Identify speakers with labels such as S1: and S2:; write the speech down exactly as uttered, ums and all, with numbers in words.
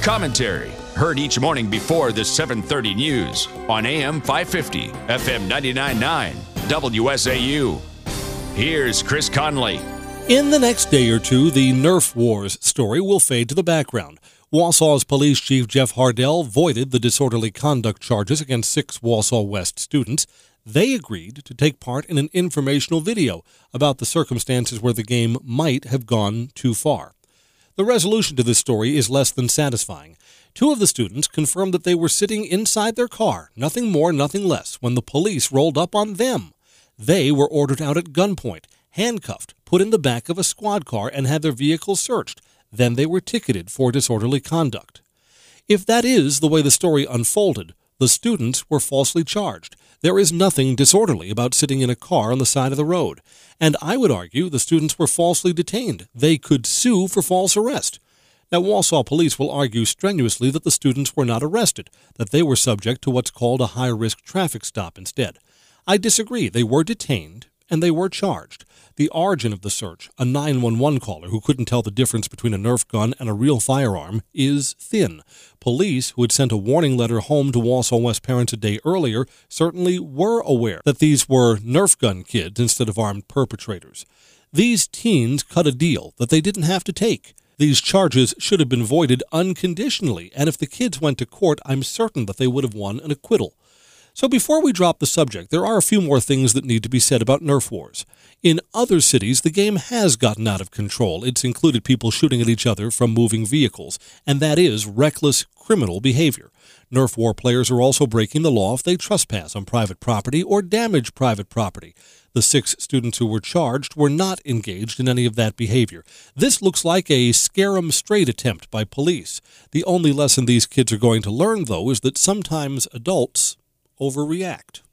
S1: Commentary, heard each morning before the seven thirty news on A M five fifty, F M ninety-nine point nine, W S A U. Here's Chris Conley.
S2: In the next day or two, the Nerf Wars story will fade to the background. Wausau's Police Chief Jeff Hardell voided the disorderly conduct charges against six Wausau West students. They agreed to take part in an informational video about the circumstances where the game might have gone too far. The resolution to this story is less than satisfying. Two of the students confirmed that they were sitting inside their car, nothing more, nothing less, when the police rolled up on them. They were ordered out at gunpoint, handcuffed, put in the back of a squad car, and had their vehicles searched. Then they were ticketed for disorderly conduct. If that is the way the story unfolded, the students were falsely charged. There is nothing disorderly about sitting in a car on the side of the road. And I would argue the students were falsely detained. They could sue for false arrest. Now, Wausau police will argue strenuously that the students were not arrested, that they were subject to what's called a high-risk traffic stop instead. I disagree. They were detained, and they were charged. The origin of the search, a nine one one caller who couldn't tell the difference between a Nerf gun and a real firearm, is thin. Police, who had sent a warning letter home to Wausau West parents a day earlier, certainly were aware that these were Nerf gun kids instead of armed perpetrators. These teens cut a deal that they didn't have to take. These charges should have been voided unconditionally, and if the kids went to court, I'm certain that they would have won an acquittal. So before we drop the subject, there are a few more things that need to be said about Nerf Wars. In other cities, the game has gotten out of control. It's included people shooting at each other from moving vehicles, and that is reckless criminal behavior. Nerf War players are also breaking the law if they trespass on private property or damage private property. The six students who were charged were not engaged in any of that behavior. This looks like a scare-em-straight attempt by police. The only lesson these kids are going to learn, though, is that sometimes adults overreact.